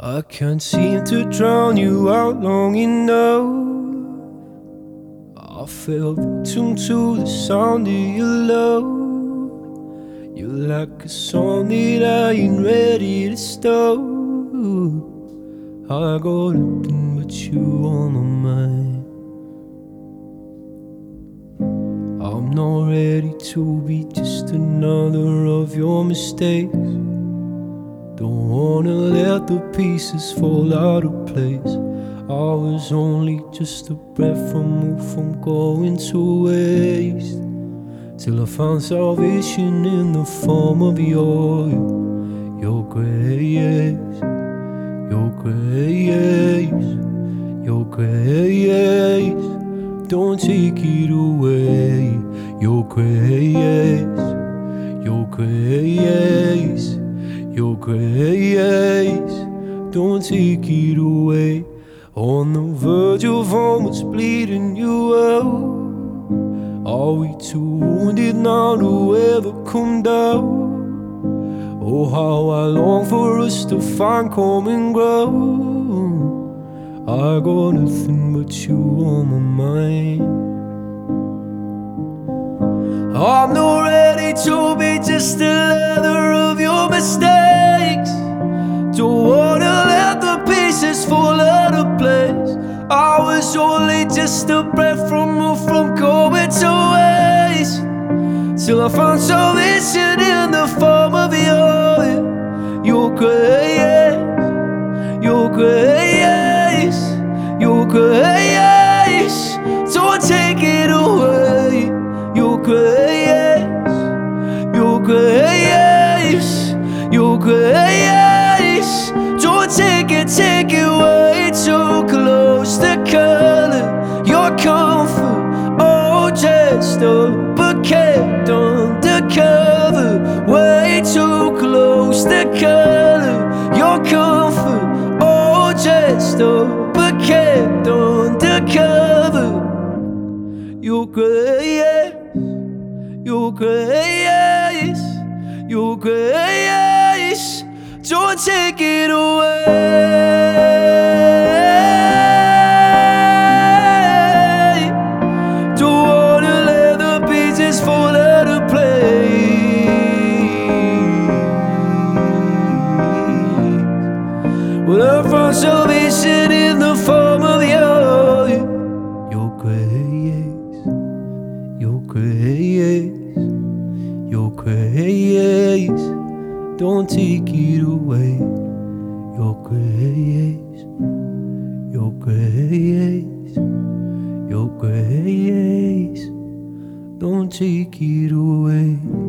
I can't seem to drown you out long enough. I fell victim to the sound of your love. You're like a song that I ain't ready to stop. I got nothing but you on my mind. I'm not ready to be just another of your mistakes. Don't wanna let the pieces fall out of place. I was only just a breath removed from going to waste, till I found salvation in the form of your grace, your grace, your grace. Don't take it away, your grace, your grace, your grace. Don't take it away. On the verge of almost bleeding you out. Are we too wounded now to ever come down? Oh, how I long for us to find common ground. I got nothing but you on my mind. I'm not ready to be just another of your mistakes. Don't wanna let the pieces fall out of place. I was only just a breath removed from going to waste, till I found salvation in the form of your grace, your grace, your grace. Don't take it away, your grace, your grace, your grace. Don't take it way too close to color. Your comfort, oh, just up but kept undercover. Way too close to color. Your comfort, oh, just up but kept undercover. Your grace, your grace, your grace. Don't take it away. Don't wanna let the pieces fall out of place. Well, I found salvation in the form of your grace, your grace, your grace. Don't take it away, your grace, your grace, your grace. Don't take it away.